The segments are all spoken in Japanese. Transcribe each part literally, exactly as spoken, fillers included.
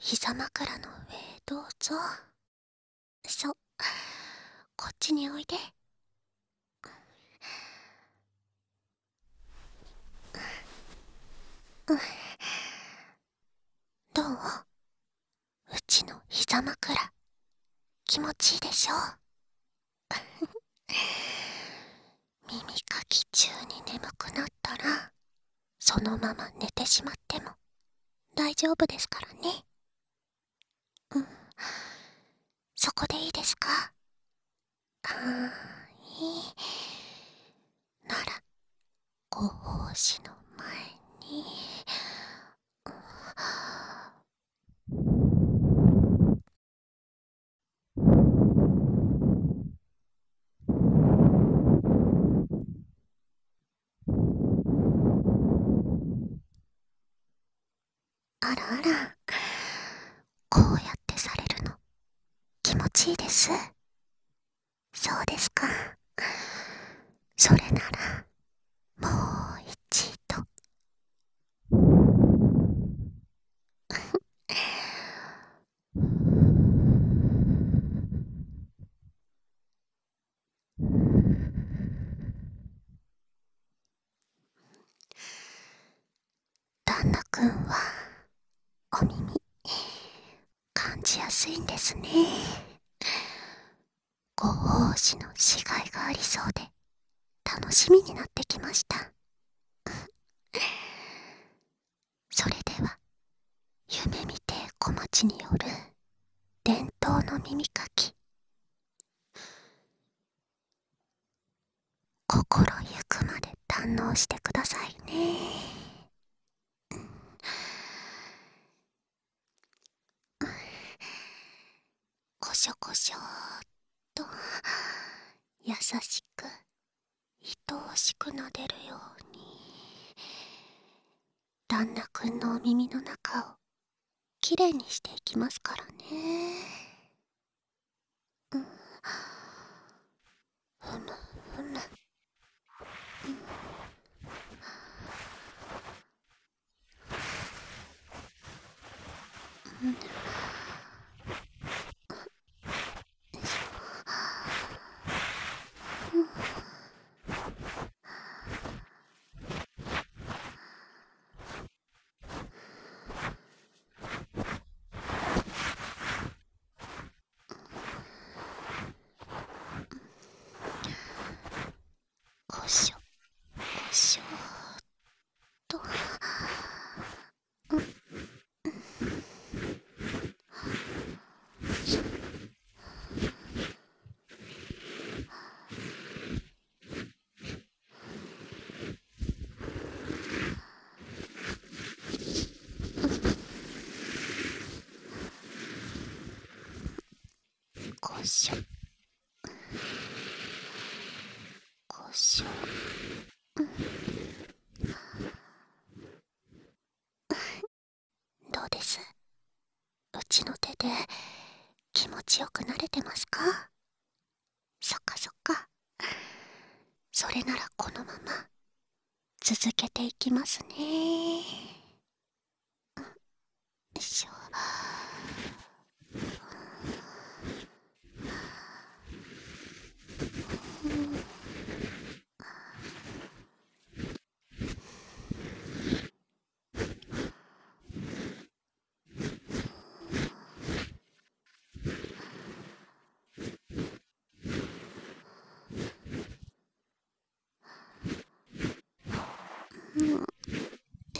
膝枕の上へどうぞ。そう、こっちにおいで。どう？うちの膝枕気持ちいいでしょ？耳かき中に眠くなったらそのまま寝てしまっても大丈夫ですからね。うん、そこでいいですか？はーい。ならご奉仕の前に、あらあら、こうやってされるの気持ちいいです。そうですか。それならもう一度。旦那くんはお耳感じやすいんですね。ご奉仕のしがいがありそうで楽しみになってきました。それでは夢見て小町による伝統の耳かき、心ゆくまで堪能してくださいね。こしょこしょーっと優しく愛おしく撫でるように、旦那くんのお耳の中をきれいにしていきますからね。うん、ふむふむ、うん、こしょこしょーっと、こしょこしょ。どうです？うちの手で気持ちよくなれてますか？そっかそっか。それならこのまま続けていきますね。よいしょ。うん、よ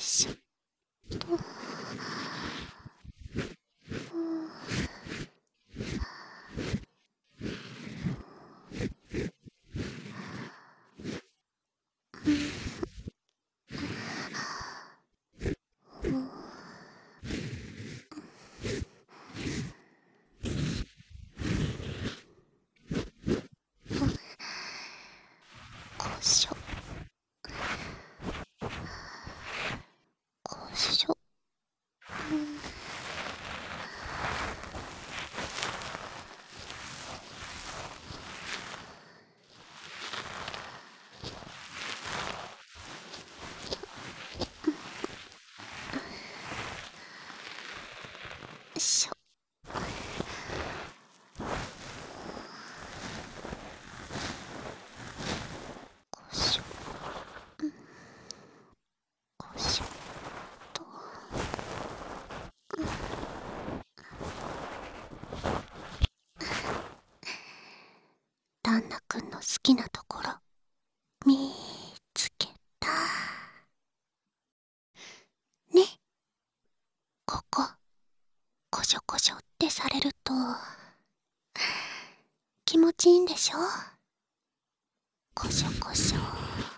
旦那くんの好きなところ見つけたね。ここコショコショってされると気持ちいいんでしょ。コショコショ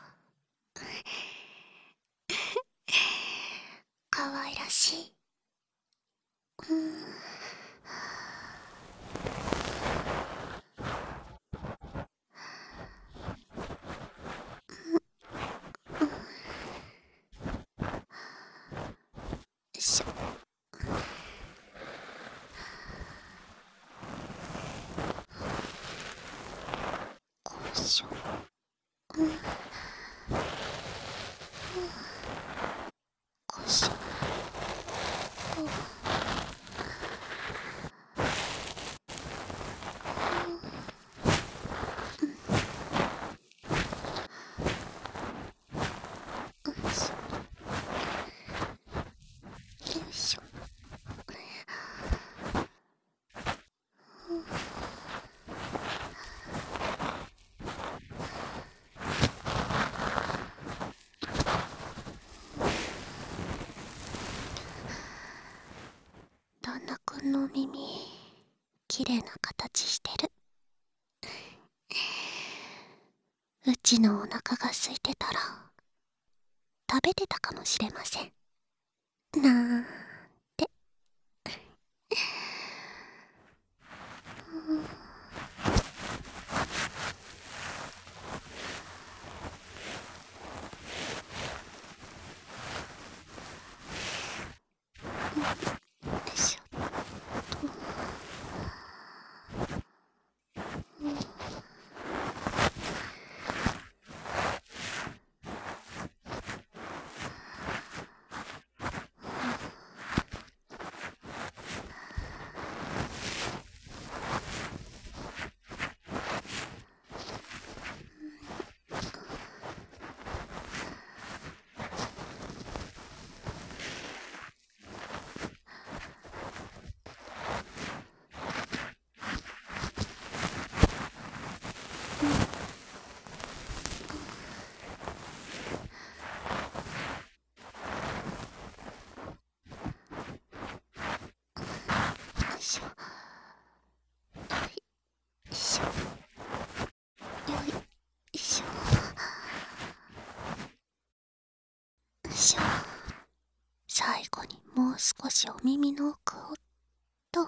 かわいらしい。うん、しょこしょ、うん、こしょ、よいしょよいしょ。旦那くんのお耳きれいな形してる。うちのお腹が空いてたら食べてたかもしれません。なんて。よいしょっと。よいしょよいしょよいしょよいしょ。最後にもう少しお耳の奥をと。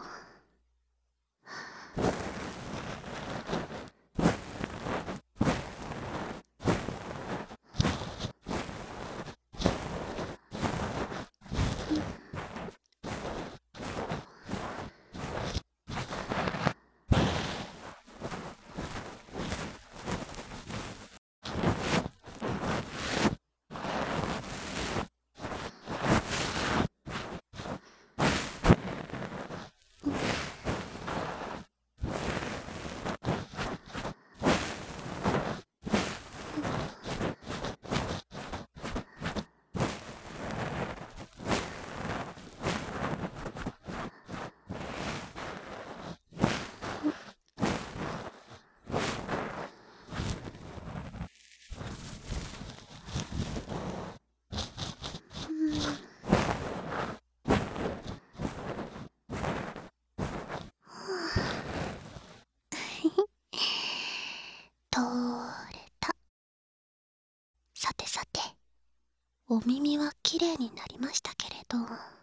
とれた。さてさて、お耳はきれいになりましたけれど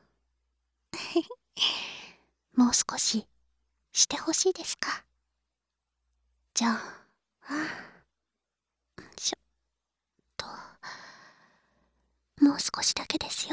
もう少ししてほしいですか。じゃあ、あよいしょっと、もう少しだけですよ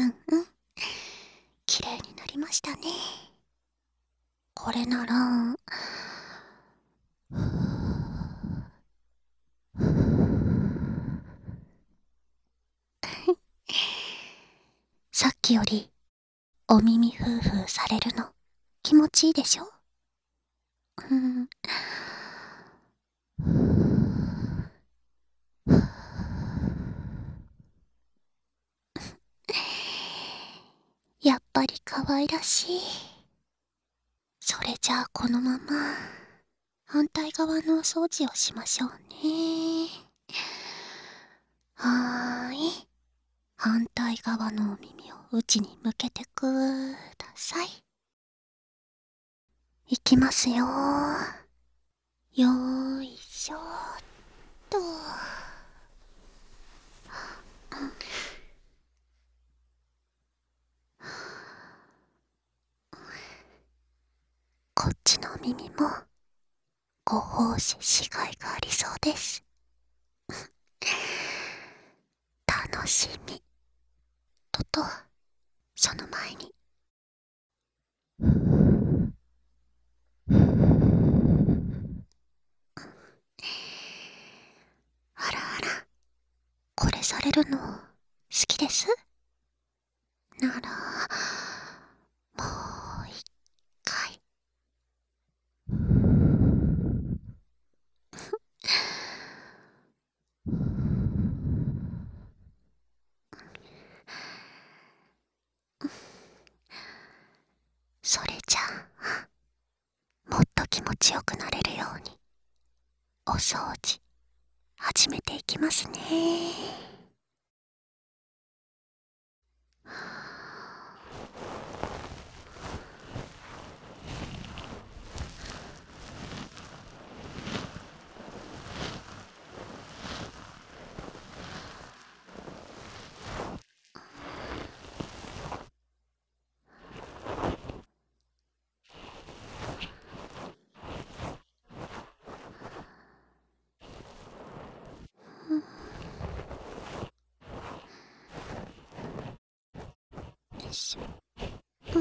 うん。綺麗になりましたね。これなら、さっきよりお耳ふーふーされるの気持ちいいでしょ？うん。やっぱり可愛らしい。それじゃあこのまま反対側のお掃除をしましょうね。はーい。反対側のお耳を内に向けてください。いきますよ。よーいしょーっと。こっちの耳もご奉仕しがいがありそうです。楽しみ。とと、その前に。あらあら、これされるの好きです？なら、もう一回。それじゃあ、もっと気持ちよくなれるように、お掃除、始めていきますね。よいしょ。うん。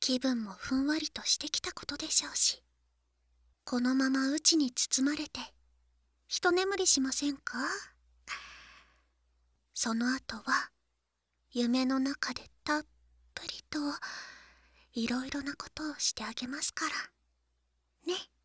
気分もふんわりとしてきたことでしょうし、このまま内に包まれて一眠りしませんか？その後は夢の中でたっぷりといろいろなことをしてあげますからね。